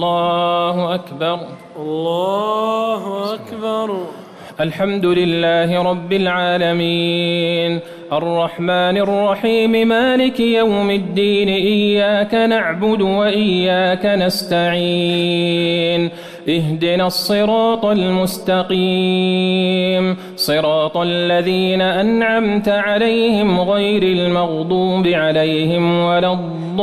الله أكبر. الله أكبر. الحمد لله رب العالمين الرحمن الرحيم مالك يوم الدين إياك نعبد وإياك نستعين اهدنا الصراط المستقيم صراط الذين أنعمت عليهم غير المغضوب عليهم ولا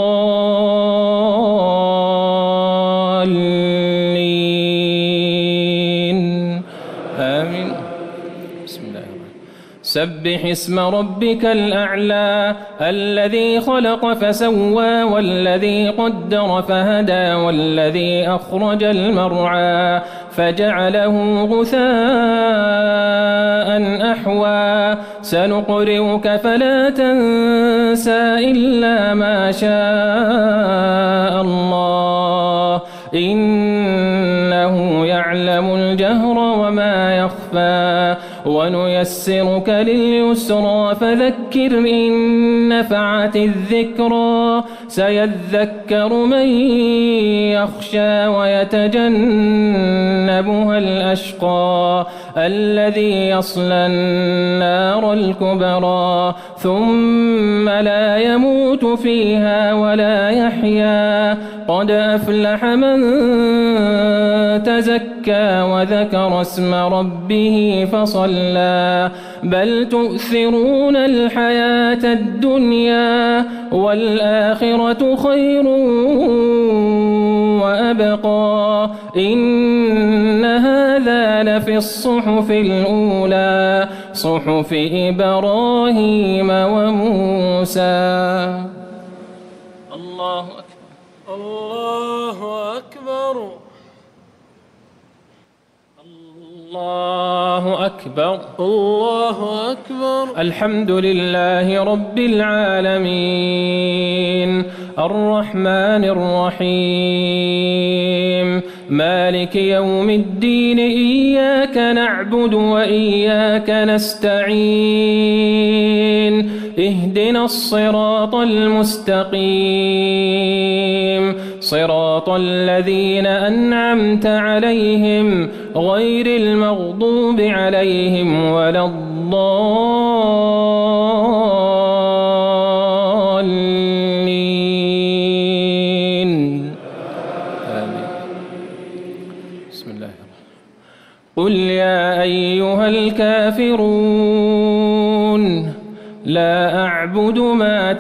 الضالين آمين. بسم الله الرحمن الرحيم. سبح اسم ربك الأعلى الذي خلق فسوى والذي قدر فهدى والذي أخرج المرعى فجعله غثاء أحوى سنقرئك فلا تنسى إلا ما شاء الله إنه يعلم الجهر وما يخفى ونيسرك لليسرى فذكر إن نفعت الذكرى سيذكر من يخشى ويتجنبها الأشقى الذي يصلى النار الكبرى ثم لا يموت فيها ولا يحيا قد أفلح من تزكى وذكر اسم ربه فصلى بل تؤثرون الحياة الدنيا والآخرة خير وأبقى إن هذا لفي الصحف الأولى صحف إبراهيم وموسى. الله أكبر. الله أكبر. الله أكبر. الله أكبر. الحمد لله رب العالمين الرحمن الرحيم مالك يوم الدين إياك نعبد وإياك نستعين اهدنا الصراط المستقيم صراط الذين أنعمت عليهم غير المغضوب عليهم ولا الضالين آمين. بسم الله الرحمن الرحيم. قل يا أيها الكافرون لا أعبد ما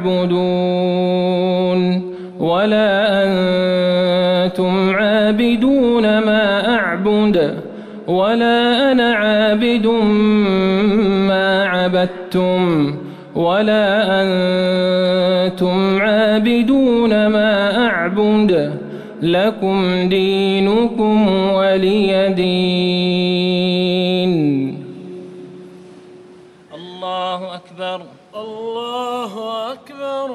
تعبدون ولا أنتم عابدون ما أعبد ولا أنا عابد ما عبدتم ولا أنتم عابدون ما أعبد لكم دينكم ولي دين. الله أكبر. الله أكبر.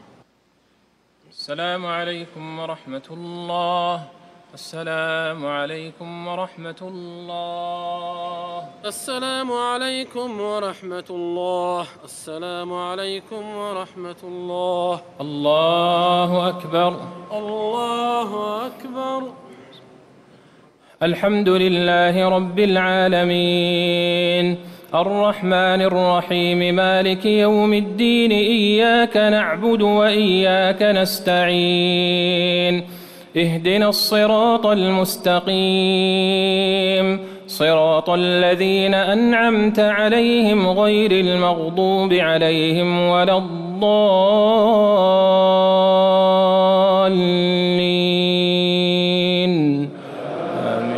السلام عليكم ورحمة الله. السلام عليكم ورحمة الله. السلام عليكم ورحمة الله. السلام عليكم ورحمة الله. الله أكبر. الله أكبر. الحمد لله رب العالمين الرحمن الرحيم مالك يوم الدين إياك نعبد وإياك نستعين اهدنا الصراط المستقيم صراط الذين أنعمت عليهم غير المغضوب عليهم ولا الضالين آمين.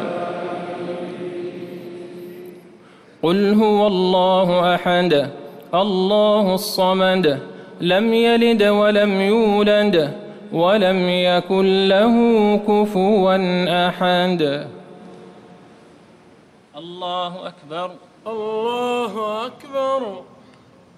قل هو الله أحد الله الصمد لم يلد ولم يولد ولم يكن له كفوا أحد. الله أكبر. الله أكبر.